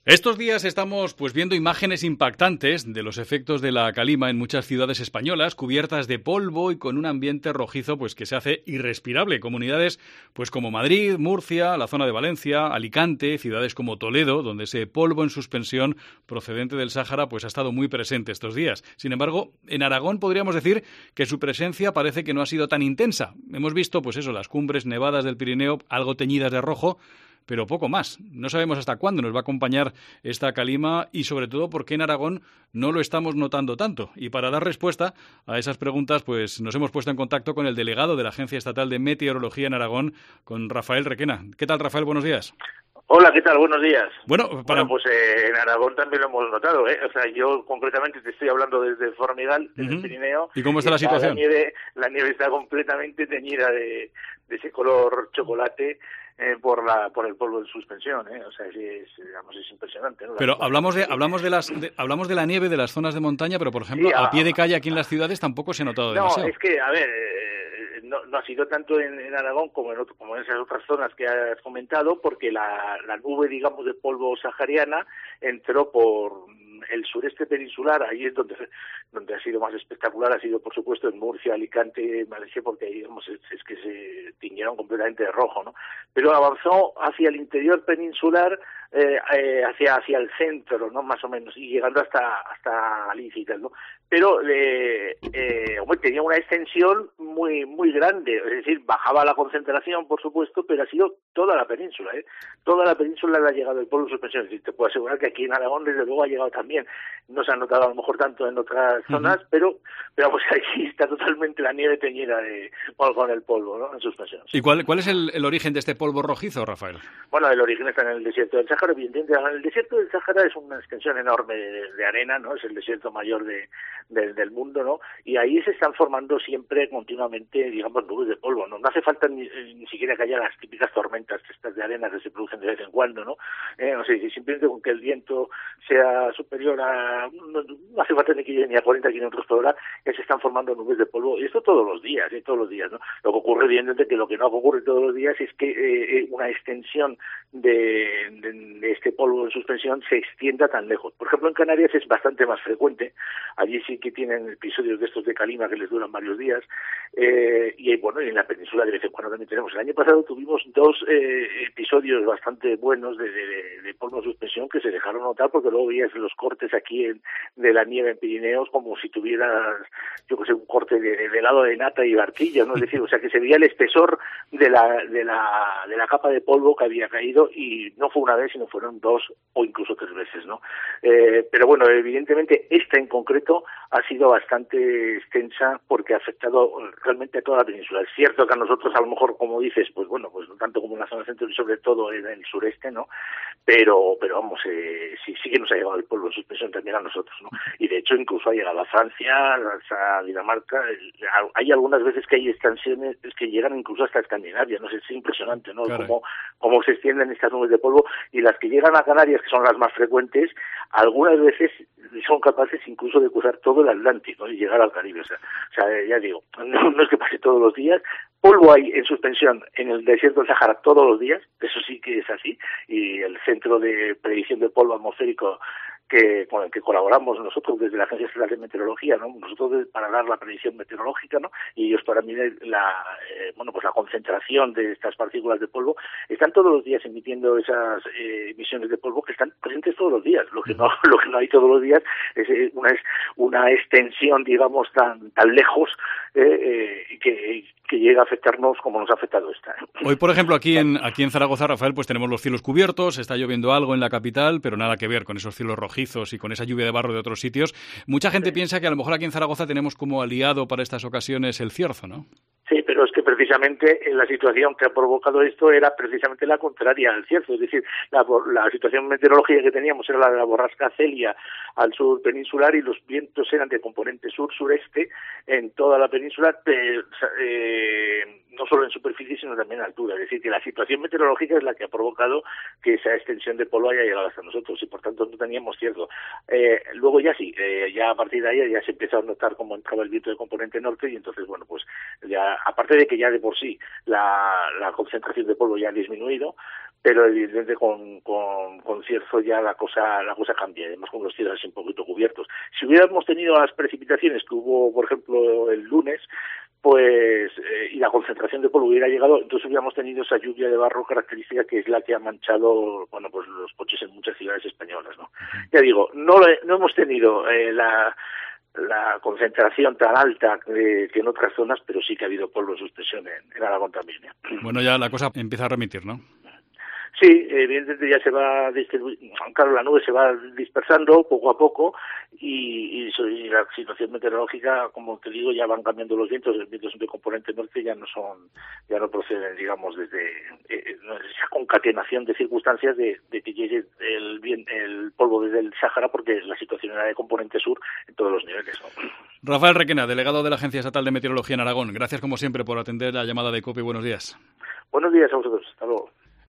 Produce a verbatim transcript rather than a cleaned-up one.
Estos días estamos pues viendo imágenes impactantes de los efectos de la calima en muchas ciudades españolas, cubiertas de polvo y con un ambiente rojizo pues que se hace irrespirable. Comunidades pues como Madrid, Murcia, la zona de Valencia, Alicante, ciudades como Toledo, donde ese polvo en suspensión procedente del Sáhara pues ha estado muy presente estos días. Sin embargo, en Aragón podríamos decir que su presencia parece que no ha sido tan intensa. Hemos visto pues eso, las cumbres nevadas del Pirineo algo teñidas de rojo, pero poco más. No sabemos hasta cuándo nos va a acompañar esta calima y, sobre todo, por qué en Aragón no lo estamos notando tanto. Y para dar respuesta a esas preguntas, pues nos hemos puesto en contacto con el delegado de la Agencia Estatal de Meteorología en Aragón, con Rafael Requena. ¿Qué tal, Rafael? Buenos días. Hola, ¿qué tal? Buenos días. Bueno, para... bueno pues eh, en Aragón también lo hemos notado, ¿eh? O sea, yo concretamente te estoy hablando desde Formigal, desde uh-huh. el Pirineo. ¿Y cómo está y la situación? La nieve, la nieve está completamente teñida de, de ese color chocolate. Eh, por la por el polvo de suspensión, ¿eh? O sea, es, es, digamos, es impresionante, ¿no? Pero hablamos de hablamos de las de, hablamos de la nieve de las zonas de montaña, pero por ejemplo sí, a, a pie de calle aquí en las ciudades tampoco se ha notado no, demasiado. No, es que a ver, eh, no, no ha sido tanto en, en Aragón como en otro, como en esas otras zonas que has comentado, porque la, la nube, digamos, de polvo sahariana entró por el sureste peninsular. Ahí es donde donde ha sido más espectacular, ha sido por supuesto en Murcia, Alicante, Valencia, porque ahí digamos es, es que se tiñeron completamente de rojo, ¿no? Pero avanzó hacia el interior peninsular, eh, eh, hacia hacia el centro, ¿no? Más o menos, y llegando hasta hasta Galicia y tal, ¿no? Pero eh, eh, hombre, tenía una extensión muy muy grande, es decir, bajaba la concentración, por supuesto, pero ha sido toda la península, ¿eh? Toda la península le ha llegado el polvo de suspensión. Es decir, te puedo asegurar que aquí en Aragón desde luego ha llegado también. No se ha notado a lo mejor tanto en otras zonas, uh-huh. pero pero pues aquí está totalmente la nieve teñida de bueno, con el polvo, ¿no? En suspensión. ¿Y cuál cuál es el, el origen de este polvo rojizo, Rafael? Bueno, el origen está en el desierto del Sáhara, evidentemente. El desierto del Sáhara es una extensión enorme de, de arena, ¿no? Es el desierto mayor de, de, del mundo, ¿no? Y ahí se están formando siempre, continuamente, digamos, nubes de polvo, ¿no? No hace falta ni, ni siquiera que haya las típicas tormentas estas de arena que se producen de vez en cuando, ¿no? Eh, no sé, simplemente con que el viento sea superior a... No, no hace falta ni que llegue ni a cuarenta kilómetros por hora, ya se están formando nubes de polvo. Y esto todos los días, ¿eh? Todos los días, ¿no? Lo que ocurre, evidentemente, que lo que no ocurre todos los días es que eh, una extensión de, de, de este polvo en suspensión se extienda tan lejos. Por ejemplo, en Canarias es bastante más frecuente. Allí sí que tienen episodios de estos de calima que les duran varios días. Eh, y bueno, en la península de vez en cuando también tenemos. El año pasado tuvimos dos eh, episodios bastante buenos de, de, de polvo en suspensión que se dejaron notar, porque luego veías los cortes aquí en, de la nieve en Pirineos como si tuvieras, yo que sé, un corte de, de helado de nata y barquilla, ¿no? Es decir, o sea, que se veía el espesor de la, de la, de la capa de polvo que había caído, y no fue una vez, sino fueron dos o incluso tres veces, ¿no? Eh, pero bueno, evidentemente esta en concreto ha sido bastante extensa porque ha afectado realmente a toda la península. Es cierto que a nosotros, a lo mejor, como dices, pues bueno, pues no tanto como en la zona centro y sobre todo en el sureste, ¿no? Pero, pero vamos, eh, sí, sí que nos ha llegado el polvo en suspensión también a nosotros, ¿no? Y de hecho incluso ha llegado a Francia, a Dinamarca. Hay algunas veces que hay extensiones que llegan incluso hasta Escandinavia, no sé, es impresionante, ¿no? Cómo, cómo se extienden estas nubes de polvo, y las que llegan a Canarias, que son las más frecuentes, algunas veces son capaces incluso de cruzar todo el Atlántico, ¿no? Y llegar al Caribe. O sea, o sea ya digo, no, no es que pase todos los días. Polvo hay en suspensión en el desierto del Sáhara todos los días, eso sí que es así, y el Centro de Predicción de Polvo Atmosférico que con el que colaboramos nosotros desde la Agencia Estatal de Meteorología, ¿no? Nosotros para dar la predicción meteorológica, ¿no? Y ellos para medir la, eh, bueno, pues la concentración de estas partículas de polvo, están todos los días emitiendo esas eh, emisiones de polvo que están presentes todos los días. Lo que no, lo que no hay todos los días es una, es una extensión, digamos, tan, tan lejos eh, eh, que, que llega a afectarnos como nos ha afectado esta. Hoy, por ejemplo, aquí en, aquí en Zaragoza, Rafael, pues tenemos los cielos cubiertos, está lloviendo algo en la capital, pero nada que ver con esos cielos rojizos y con esa lluvia de barro de otros sitios. Mucha gente sí. piensa que a lo mejor aquí en Zaragoza tenemos como aliado para estas ocasiones el cierzo, ¿no? Sí, pero es que precisamente la situación que ha provocado esto era precisamente la contraria al cierzo. Es decir, la, la situación meteorológica que teníamos era la de la borrasca Celia al sur peninsular, y los vientos eran de componente sur-sureste en toda la península, de, eh, no solo en superficie, sino también en altura. Es decir, que la situación meteorológica es la que ha provocado que esa extensión de polvo haya llegado hasta nosotros, y por tanto no teníamos cierzo. Eh, luego ya sí, eh, ya a partir de ahí ya se empezó a notar cómo entraba el viento de componente norte, y entonces, bueno, pues ya, aparte de que ya de por sí la, la concentración de polvo ya ha disminuido, pero evidentemente con, con, con Cierzo ya la cosa la cosa cambia, además con los cielos así un poquito cubiertos. Si hubiéramos tenido las precipitaciones que hubo, por ejemplo, el lunes, pues eh, y la concentración de polvo hubiera llegado, entonces hubiéramos tenido esa lluvia de barro característica que es la que ha manchado, bueno, pues los coches en muchas ciudades españolas, ¿no? Ya digo, no no hemos tenido eh, la la concentración tan alta que, que en otras zonas, pero sí que ha habido polvo en suspensión en, en Aragón también, ¿eh? Bueno, ya la cosa empieza a remitir, ¿no? Sí, evidentemente ya se va distribuyendo, claro, la nube se va dispersando poco a poco y, y, y la situación meteorológica, como te digo, ya van cambiando los vientos, los vientos de componente norte ya no son, ya no proceden, digamos, desde eh, esa concatenación de circunstancias de, de que llegue el, bien, el polvo desde el Sáhara, porque la situación era de componente sur en todos los niveles, ¿no? Rafael Requena, delegado de la Agencia Estatal de Meteorología en Aragón, gracias como siempre por atender la llamada de COPE y buenos días. Buenos días a vosotros, hasta luego.